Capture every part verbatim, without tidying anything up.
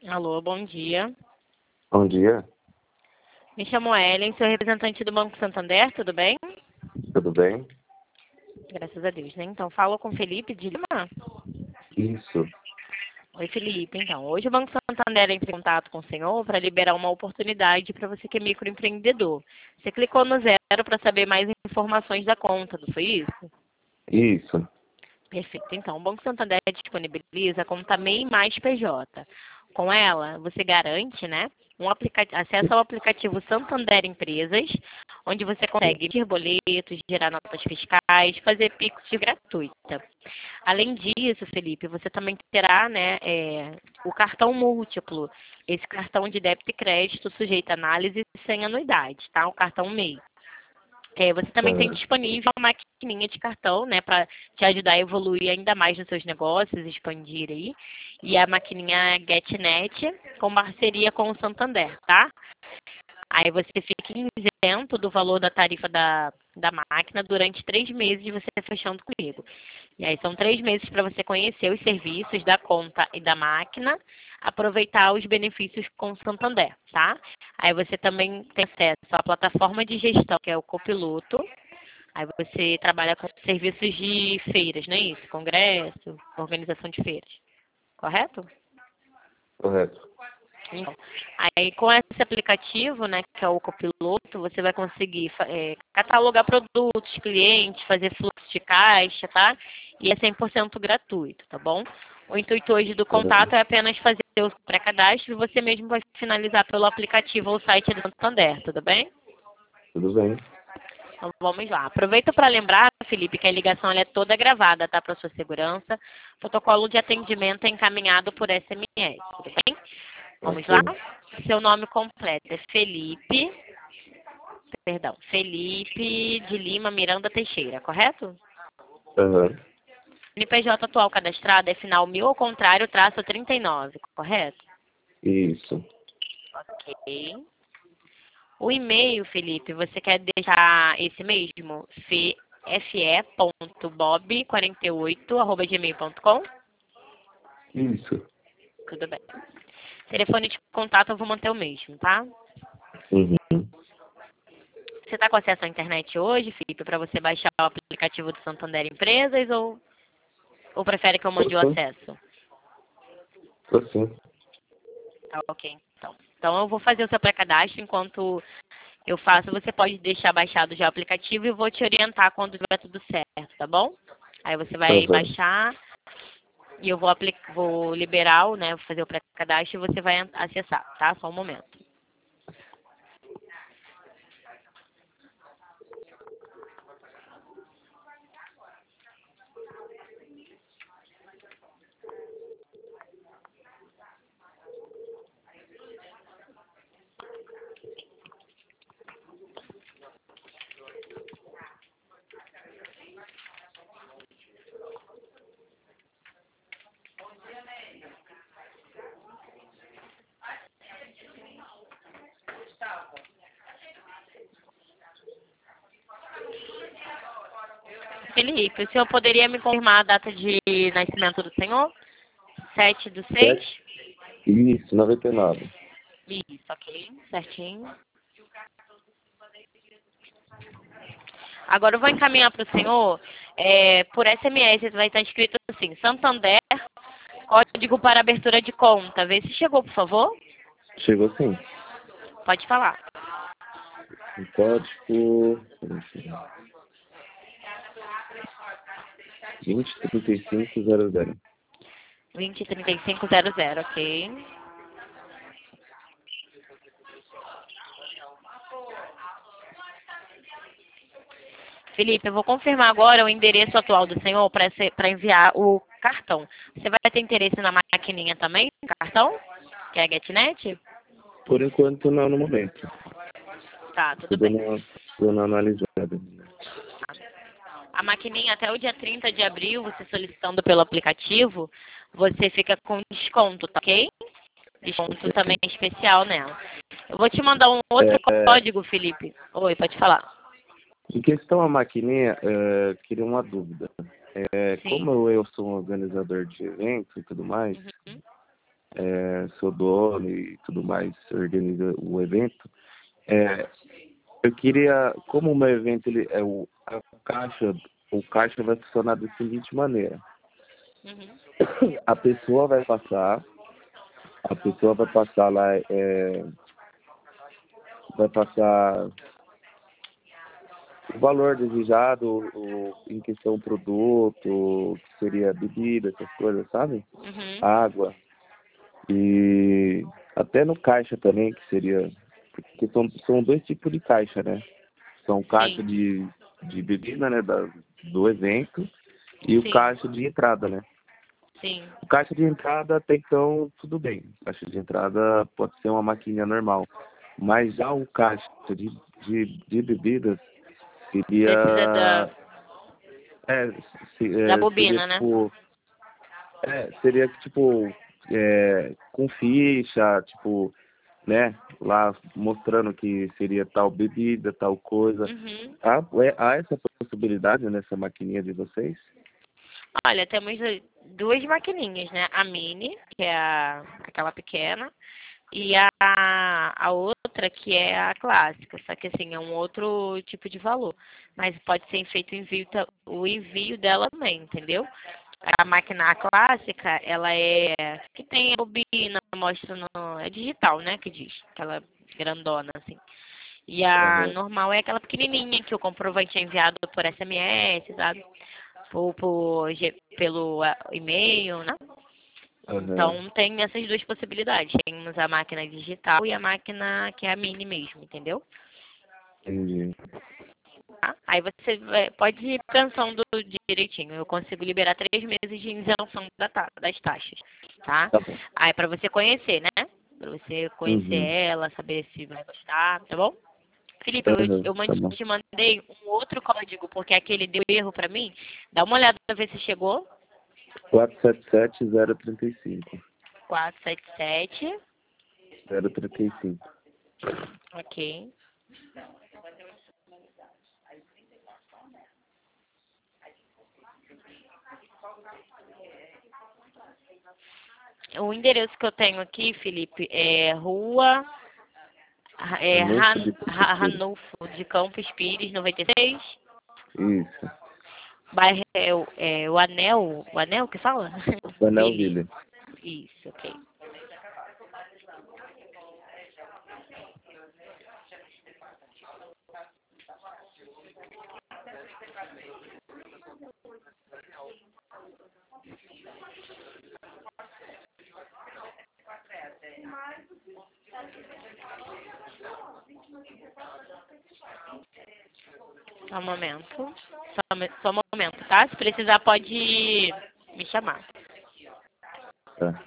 Alô, bom dia. Bom dia, Me chamo Ellen, sou representante do Banco Santander, tudo bem? tudo bem? Graças a Deus, né? Então, falo com o Felipe de Lima. Isso, Oi, Felipe. Então, hoje o Banco Santander entra em contato com o senhor para liberar uma oportunidade para você que é microempreendedor. Você clicou no zero para saber mais informações da conta, não foi isso? isso. Perfeito. Então, o Banco Santander disponibiliza a conta MEI mais P J. Com ela, você garante, né, um aplica- acesso ao aplicativo Santander Empresas, onde você consegue emitir boletos, gerar notas fiscais, fazer Pix de gratuita. Além disso, Felipe, você também terá, né, é, o cartão múltiplo. Esse cartão de débito e crédito sujeito a análise sem anuidade, tá? O cartão MEI. É, você também tem Aham. disponível uma maquininha de cartão, né, para te ajudar a evoluir ainda mais nos seus negócios, expandir aí. E a maquininha GetNet com parceria com o Santander, tá? Aí você fica isento do valor da tarifa da, da máquina durante três meses de você fechando comigo. E aí são três meses para você conhecer os serviços da conta e da máquina, aproveitar os benefícios com o Santander, tá? Aí você também tem acesso à plataforma de gestão, que é o Copiloto. Aí você trabalha com serviços de feiras, não é isso? Congresso, organização de feiras. Correto? Correto. Então, aí com esse aplicativo, né, que é o Copiloto, você vai conseguir é, catalogar produtos, clientes, fazer fluxo de caixa, tá? E é cem por cento gratuito, tá bom? O intuito hoje do contato Aham. é apenas fazer o pré-cadastro e você mesmo vai finalizar pelo aplicativo ou site do Santander, tudo bem? Tudo bem. Então vamos lá. Aproveita para lembrar, Felipe, que a ligação ela é toda gravada, tá? Para sua segurança. O protocolo de atendimento é encaminhado por S M S, tudo bem? Vamos lá? Ok. Seu nome completo é Felipe, perdão, Felipe de Lima Miranda Teixeira, correto? Aham. N P J atual cadastrado é final mil ao contrário, traço trinta e nove, correto? Isso. Ok. O e-mail, Felipe, você quer deixar esse mesmo? fe ponto bob quarenta e oito arroba gmail ponto com? Isso. Tudo bem. Telefone de contato eu vou manter o mesmo, tá? Uhum. Você está com acesso à internet hoje, Felipe, para você baixar o aplicativo do Santander Empresas ou, ou prefere que eu Tô mande o sim. acesso? Tô sim. Tá ok, então. Então eu vou fazer o seu pré-cadastro enquanto eu faço. Você pode deixar baixado já o aplicativo e eu vou te orientar quando tiver tudo certo, tá bom? Aí você vai Aham. baixar e eu vou, aplicar, vou liberar, o, né, vou fazer o pré-cadastro e você vai acessar, tá? Só um momento. Felipe, o senhor poderia me confirmar a data de nascimento do senhor? Sete do seis? Sete? Isso, noventa e nove. Isso, ok. Certinho. Agora eu vou encaminhar para o senhor, é, por S M S, vai estar escrito assim, Santander, código para abertura de conta. Vê se chegou, por favor. Chegou sim. Pode falar. O código vinte trinta e cinco zero zero. vinte trinta e cinco zero zero, ok. Felipe, eu vou confirmar agora o endereço atual do senhor para enviar o cartão. Você vai ter interesse na maquininha também, no cartão? Que é a GetNet? Por enquanto não no momento. Tá, Tô tudo bem. dando uma, dando uma analisada. A maquininha até o dia trinta de abril, você solicitando pelo aplicativo, você fica com desconto, tá ok? Desconto também especial nela. Eu vou te mandar um outro É, código, Felipe. Oi, pode falar. em questão à maquininha, é, queria uma dúvida. É, Sim. como eu sou um organizador de eventos e tudo mais, Uhum. é, sou dono e tudo mais, organiza o evento. É, eu queria, como o meu evento, ele, é o, a caixa, o caixa vai funcionar da seguinte maneira. Uhum. A pessoa vai passar, a pessoa vai passar lá, é, vai passar o valor desejado, o, em questão produto, que seria bebida, essas coisas, sabe? Uhum. Água. E até no caixa também, que seria... Porque são, são dois tipos de caixa, né? São caixa Sim. de, de bebida, né? Da, do evento e o Sim. caixa de entrada, né? Sim. O caixa de entrada até então tudo bem. O caixa de entrada pode ser uma maquininha normal. Mas já o caixa de, de, de bebidas Precisa da, seria... É, se- da é, seria bobina, né? tipo... É, seria tipo... É, com ficha, tipo... Né? Lá mostrando que seria tal bebida, tal coisa. Uhum. Há, é, há essa possibilidade nessa maquininha de vocês? Olha, temos duas maquininhas, né? A mini, que é a, aquela pequena, e a, a outra, que é a clássica. Só que, assim, é um outro tipo de valor. Mas pode ser feito o envio, ta- o envio dela também, entendeu? A máquina clássica, ela é... que tem a bobina, mostra no... é digital, né? Que diz. Aquela grandona, assim. E a Aham, normal é aquela pequenininha que o comprovante é enviado por S M S, sabe? Ou por, G- pelo ah, e-mail, né? aham, Então tem essas duas possibilidades. Temos a máquina digital e a máquina que é a mini mesmo, entendeu? entendi. Tá? Aí você vai- pode ir pensando direitinho. Eu consigo liberar três meses de isenção da ta- das taxas, tá? Tá bom. Aí para você conhecer, né? Para você conhecer Uhum, ela, saber se vai gostar, tá bom? Felipe, eu, aham, eu tá mand- bom. te mandei um outro código, porque aquele deu erro pra mim. Dá uma olhada pra ver se chegou. quatro sete sete zero três cinco. quatro sete sete. zero três cinco. Ok. O endereço que eu tenho aqui, Felipe, é Rua é, Anúncio Han, de Ha- Campos. Ranulfo de Campos Pires, noventa e seis. Isso. Bairro é, o- é o Anel. O Anel que fala? Ville. Vanelville. Isso, ok. Só um momento. Só, um- só um momento, tá? Se precisar, pode me chamar. Tá.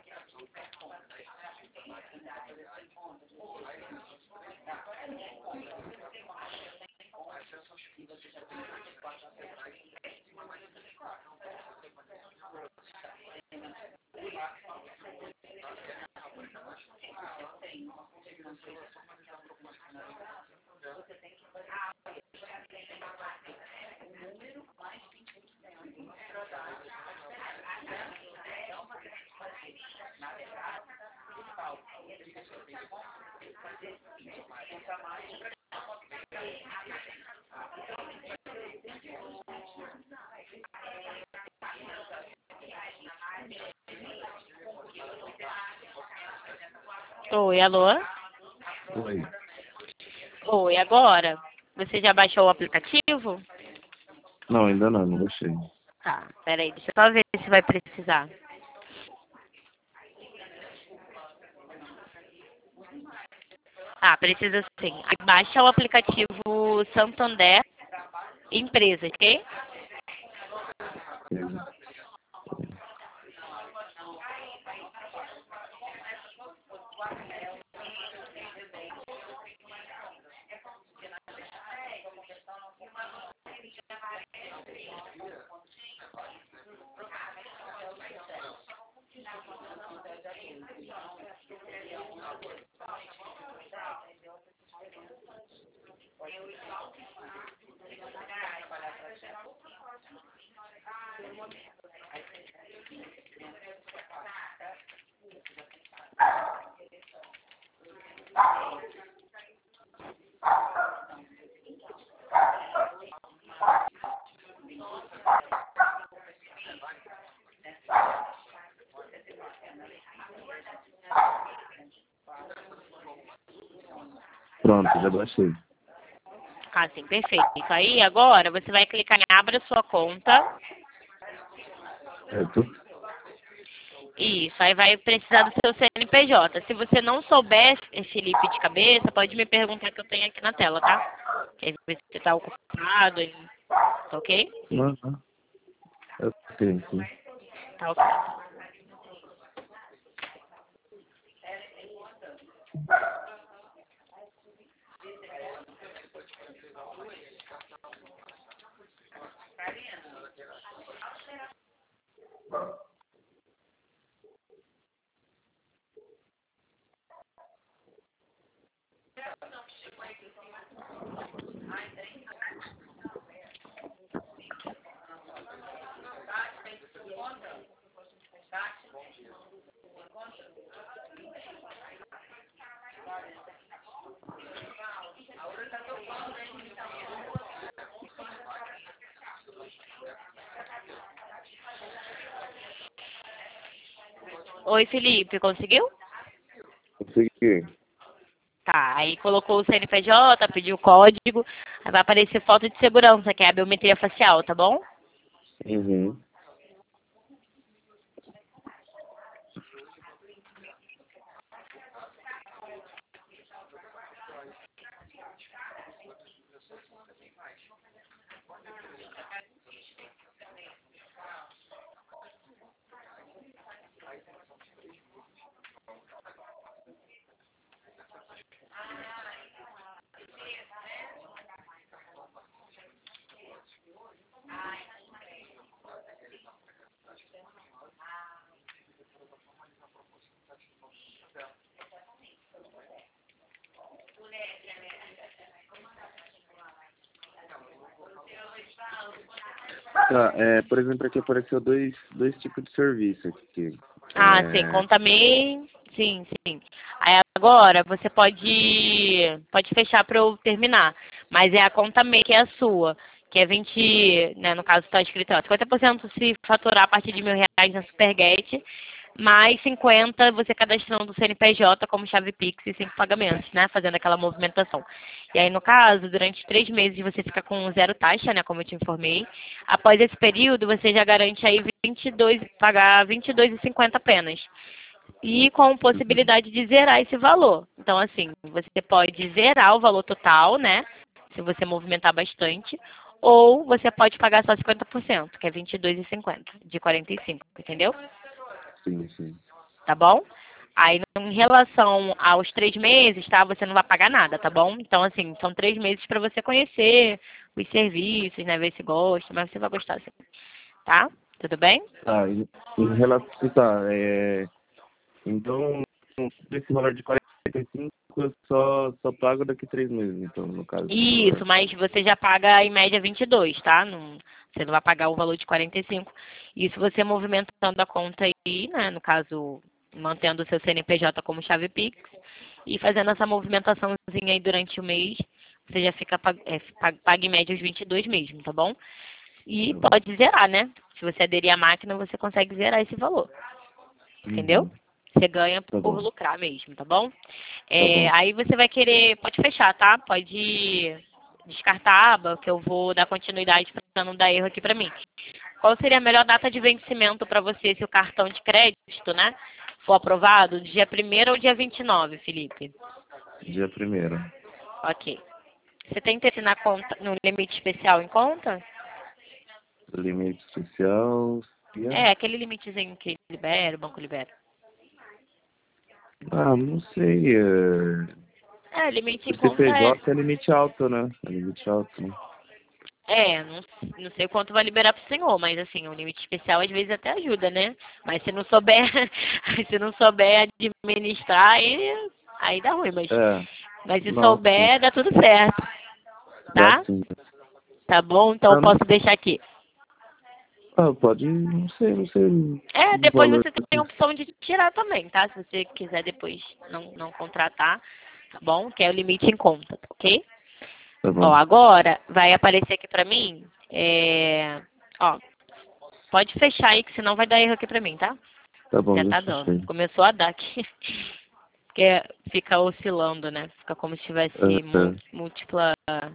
Oi, alô? Oi. Oi, agora? Você já baixou o aplicativo? Não, ainda não, não baixei. Tá, peraí, deixa eu só ver se vai precisar. Ah, precisa sim. Aí baixa o aplicativo Santander Empresa, ok? Beleza. Pronto, já baixei. Ah, sim, perfeito. Isso aí, agora você vai clicar em Abra sua conta. Certo? Isso, aí vai precisar do seu C N P J. Se você não souber, Felipe, de cabeça, pode me perguntar que eu tenho aqui na tela, tá? Que aí você está ocupado, e- tá ok? Uhum. Eu tenho, sim. Tá ok. Oi, Felipe, conseguiu? Consegui. Tá, aí colocou o C N P J, pediu o código, aí vai aparecer foto de segurança, que é a biometria facial, tá bom? Uhum. Tá, é, por exemplo, aqui apareceu dois, dois tipos de serviço aqui. Ah, sim, É, conta MEI, sim, sim. Aí agora você pode, pode fechar para eu terminar, mas é a conta MEI que é a sua, que é vinte, né, no caso está escrito, ó, cinquenta por cento se faturar a partir de mil reais na Superget, mais cinquenta você cadastrando o C N P J como chave Pix e cinco pagamentos, né? Fazendo aquela movimentação. E aí, no caso, durante três meses você fica com zero taxa, né? Como eu te informei. Após esse período, você já garante aí vinte e dois, pagar vinte e dois e cinquenta apenas. E com possibilidade de zerar esse valor. Então, assim, você pode zerar o valor total, né? Se você movimentar bastante. Ou você pode pagar só cinquenta por cento, que é vinte e dois e cinquenta, de quarenta e cinco, entendeu? sim, sim. Tá bom? Aí, em relação aos três meses, tá? Você não vai pagar nada, tá bom? Então, assim, são três meses para você conhecer os serviços, né? Ver se gosta, mas você vai gostar, assim. Tá? Tudo bem? Tá, em, em relação, tá, é, então, esse valor de quarenta e cinco eu só, só pago daqui a três meses, então, no caso. Isso, mas você já paga em média vinte e dois, tá? Não, você não vai pagar o valor de quarenta e cinco. Isso você movimentando a conta aí, né? No caso, mantendo o seu C N P J como chave Pix e fazendo essa movimentaçãozinha aí durante o mês, você já fica pag- é, pag- paga em média os vinte e dois mesmo, tá bom? E pode zerar, né? Se você aderir à máquina, você consegue zerar esse valor. Entendeu? Uhum. Você ganha Tá por bom, lucrar mesmo, tá bom? tá É, bom. aí você vai querer, pode fechar, tá? Pode descartar a aba, que eu vou dar continuidade para não dar erro aqui para mim. Qual seria a melhor data de vencimento para você, se o cartão de crédito, né, for aprovado? Dia primeiro ou dia vinte e nove, Felipe? Dia primeiro. Ok. Você tem interesse na conta, no limite especial em conta? Limite especial. dia- É, aquele limitezinho que libera, o banco libera. Ah, não sei. É... É, limite O em conta é C P J é limite alto, né? É limite alto, né? É, não, não sei quanto vai liberar pro senhor, mas assim, o limite especial às vezes até ajuda, né? Mas se não souber, se não souber administrar, aí, aí dá ruim, mas, É, mas se não, sim. souber, dá tudo certo, Dá tá? sim. Tá bom? Então eu Ah, não. posso deixar aqui. Ah, pode, não sei, não sei É, o depois valor. você tem a opção de tirar também, tá? Se você quiser depois não, não contratar, tá bom? Que é o limite em conta, tá ok? Tá Ó, bom, agora vai aparecer aqui pra mim, é... Ó, pode fechar aí, que senão vai dar erro aqui pra mim, tá? tá bom, Já já tá dando. fechei. Começou a dar aqui. porque fica oscilando, né? Fica como se tivesse Uhum. múltipla...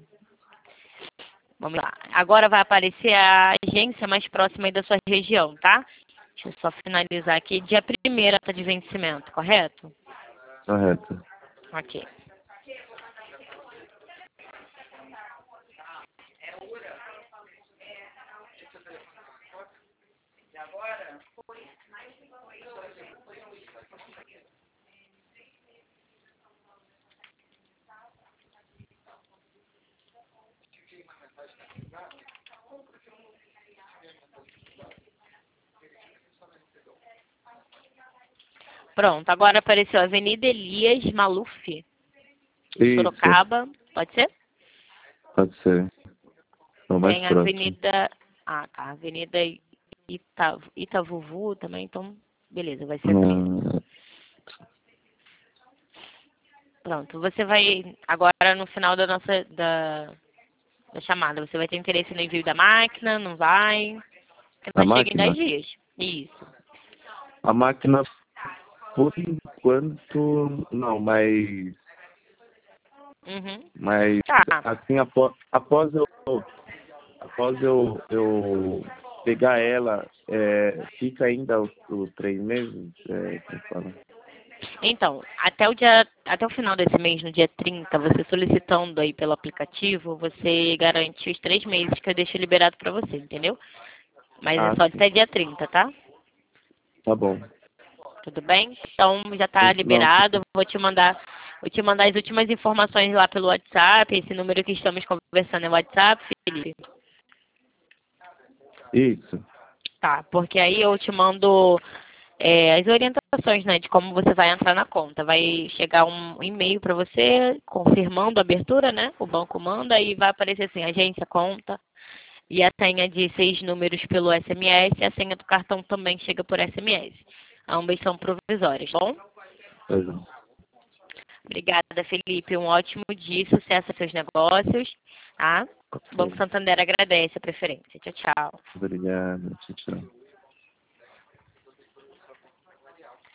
Vamos lá. Agora vai aparecer a agência mais próxima aí da sua região, tá? Deixa eu só finalizar aqui. Dia primeiro tá de vencimento, correto? Correto. Ok. Pronto, agora apareceu a Avenida Elias Maluf, em Isso, Sorocaba. Pode ser? pode ser. É o mais Tem a próximo. Avenida... Ah, tá. Avenida Ita... Itavuvu também, então... Beleza, vai ser assim. Hum, Pronto, você vai... Agora, no final da nossa... Da, da chamada, você vai ter interesse no envio da máquina? Não vai? Porque a nós chega em dez máquina? dias. Isso. A máquina, por enquanto, não, mas, Uhum. mas Tá. assim, após, após eu, após eu, eu pegar ela, é, fica ainda os, os três meses, é, como fala? Então, até o dia, até o final desse mês, no dia trinta, você solicitando aí pelo aplicativo, você garante os três meses que eu deixo liberado para você, entendeu? Mas é Ah, só sim, até dia trinta, tá? tá bom. Tudo bem? Então já tá Não, liberado. Vou te mandar, vou te mandar as últimas informações lá pelo WhatsApp. Esse número que estamos conversando é o WhatsApp, Felipe. isso, Tá, porque aí eu te mando é, as orientações, né, de como você vai entrar na conta. Vai chegar um e-mail para você confirmando a abertura, né? O banco manda e vai aparecer assim, agência, conta e a senha de seis números pelo S M S e a senha do cartão também chega por S M S. Ambas são provisórias, tá bom? pois não. Obrigada, Felipe. Um ótimo dia, sucesso aos seus negócios, tá? O Banco Ok, Santander agradece a preferência. Tchau, tchau. obrigado, tchau, tchau.